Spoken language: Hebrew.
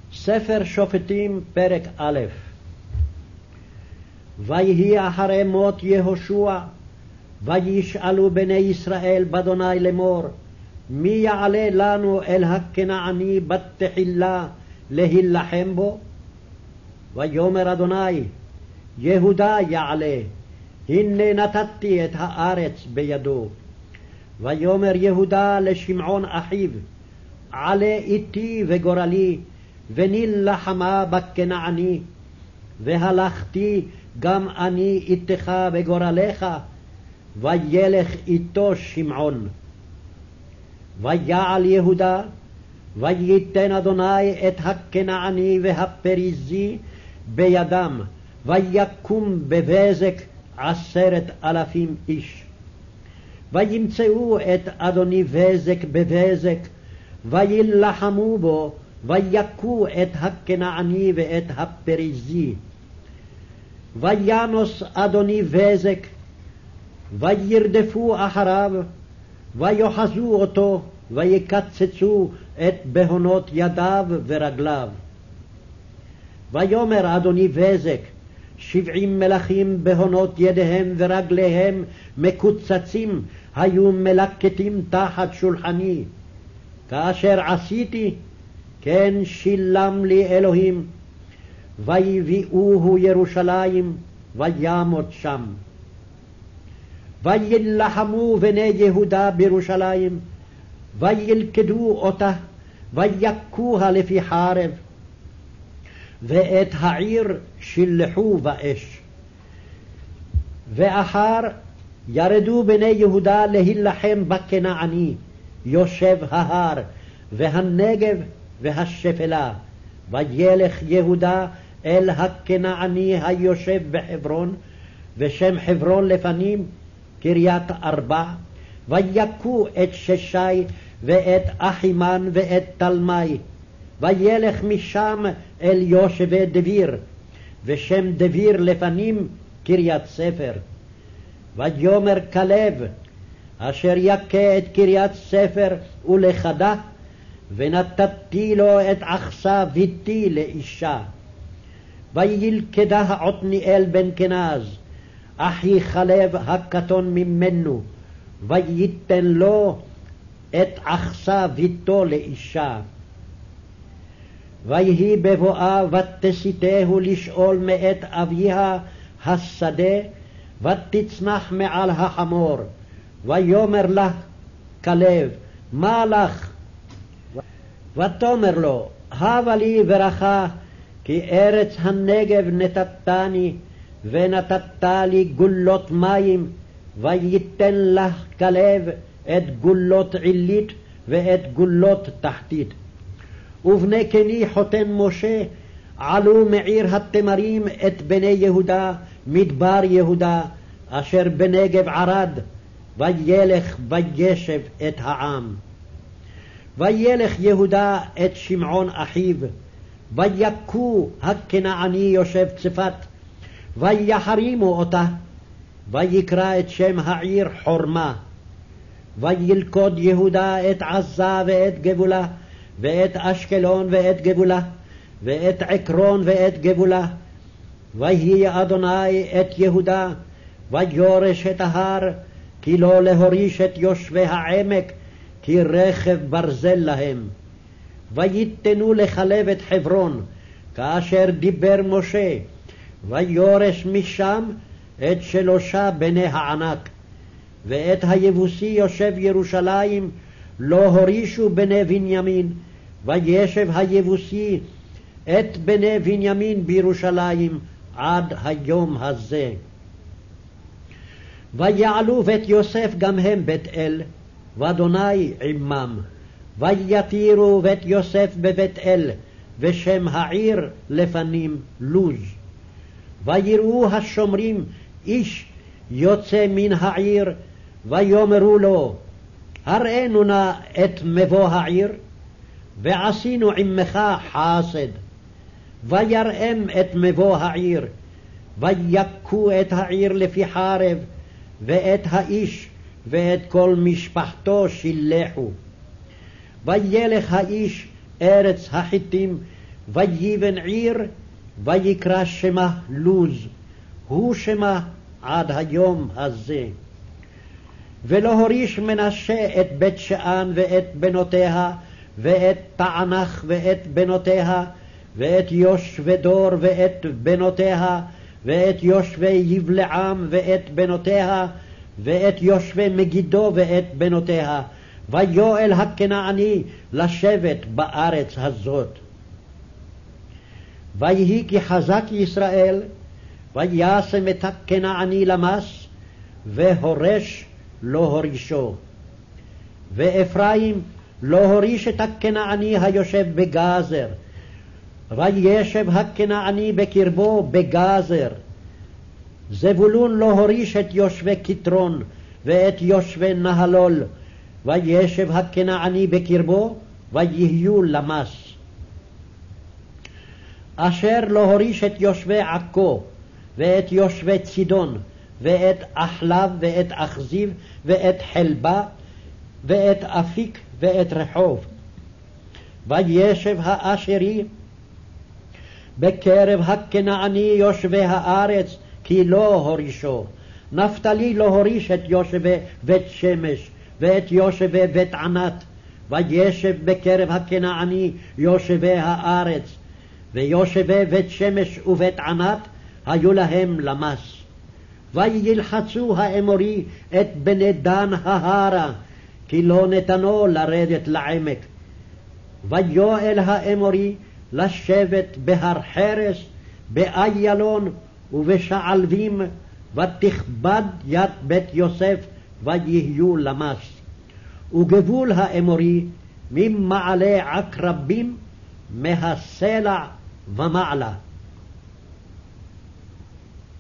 ספר שופטים פרק א'. ויהי אחרי מות יהושע, וישאלו בני ישראל באדוני לאמור, מי יעלה לנו אל הכנעני בת תחילה להילחם בו? ויאמר אדוני, יהודה יעלה, הנה נתתי את הארץ בידו. ויאמר יהודה לשמעון אחיו, עלה איתי וגורלי, ונלחמה בכנעני, והלכתי גם אני איתך וגורלך, וילך איתו שמעון. ויעל יהודה, וייתן אדוני את הכנעני והפריזי בידם, ויקום בבזק 10,000 איש. וימצאו את אדוני בזק בבזק, וילחמו בו, ויכו את הכנעני ואת הפריזי. וינוס אדוני בזק, וירדפו אחריו, ויוחזו אותו, ויקצצו את בהונות ידיו ורגליו. ויאמר אדוני בזק, 70 מלכים בהונות ידיהם ורגליהם מקוצצים היו מלקטים תחת שולחני. כאשר עשיתי, כן שילם לי אלוהים. ויביאוהו ירושלים, וימות שם. וילחמו בני יהודה בירושלים, וילכדו אותה, ויכוה לפי חרב, ואת העיר שילחו באש. ואחר ירדו בני יהודה להילחם בכנעני, יושב ההר, והנגב והשפלה. וילך יהודה אל הכנעני היושב בחברון, ושם חברון לפנים קריית ארבע, ויכו את ששי ואת אחימן ואת תלמי. וילך משם אל יושבי דביר, ושם דביר לפנים קריית ספר. ויאמר כלב, אשר יכה את קריית ספר ולכדה, ונתתי לו את עכסה ביתי לאישה. וילכדה עתניאל בן כנז, אחי כלב הקטון ממנו, וייתן לו את עכסה ביתו לאישה. ויהי בבואה ותסיתהו לשאול מאת אביה השדה, ותצנח מעל החמור. ויאמר לך כלב, מה לך? ותאמר לו, הבה לי ברכה, כי ארץ הנגב נתתני, ונתת לי גולות מים. וייתן לך כלב את גולות עילית ואת גולות תחתית. ובני קני חותן משה עלו מעיר התמרים את בני יהודה מדבר יהודה, אשר בנגב ערד, וילך וישב את העם. וילך יהודה את שמעון אחיו, ויכו הכנעני יושב צפת, ויחרימו אותה, ויקרא את שם העיר חורמה. וילכוד יהודה את עזה ואת גבולה, ואת אשקלון ואת גבולה, ואת עקרון ואת גבולה. ויהי אדוני את יהודה, ויורש את ההר, כי לא להוריש את יושבי העמק, כי רכב ברזל להם. ויתנו לכלב את חברון, כאשר דיבר משה, ויורש משם את 3 בני הענק. ואת היבוסי יושב ירושלים לא הורישו בני בנימין, וישב היבוסי את בני בנימין בירושלים עד היום הזה. ויעלו בית יוסף גם הם בית אל, ואדוני עמם. ויתירו בית יוסף בבית אל, ושם העיר לפנים לוז. ויראו השומרים איש יוצא מן העיר, ויאמרו לו, הראינו נא את מבוא העיר, ועשינו עמך חסד. ויראם את מבוא העיר, ויכו את העיר לפי חרב, ואת האיש ואת כל משפחתו שילחו. וילך האיש ארץ החיתים, ויבן עיר, ויקרא שמה לוז, הוא שמה עד היום הזה. ולא הוריש מנשה את בית שאן ואת בנותיה, ואת תענך ואת בנותיה, ואת יושבי דור ואת בנותיה, ואת יושבי יבלעם ואת בנותיה, ואת יושבי מגידו ואת בנותיה, ויואל הכנעני לשבת בארץ הזאת. ויהי כי חזק ישראל, וישם את הכנעני למס, והורש לא הורישו. ואפרים לא הוריש את הכנעני היושב בגזר, וישב הכנעני בקרבו בגזר. זבולון לא הוריש את יושבי כתרון ואת יושבי נהלול, וישב הכנעני בקרבו, ויהיו למס. אשר לא הוריש את יושבי עכו, ואת יושבי צידון, ואת אחלב, ואת אכזיב, ואת חלבה, ואת אפיק, ואת רחוב. וישב האשרי בקרב הכנעני יושבי הארץ, כי לא הורישו. נפתלי לא הוריש את יושבי בית שמש, ואת יושבי בית ענת, וישב בקרב הכנעני יושבי הארץ, ויושבי בית שמש ובית ענת היו להם למס. וילחצו האמורי את בני דן ההרה, כי לא נתנו לרדת לעמק. ויואל האמורי לשבת בהר חרס, באיילון ובשעלבים, ותכבד יד בית יוסף, ויהיו למס. וגבול האמורי ממעלה עקרבים, מהסלע ומעלה.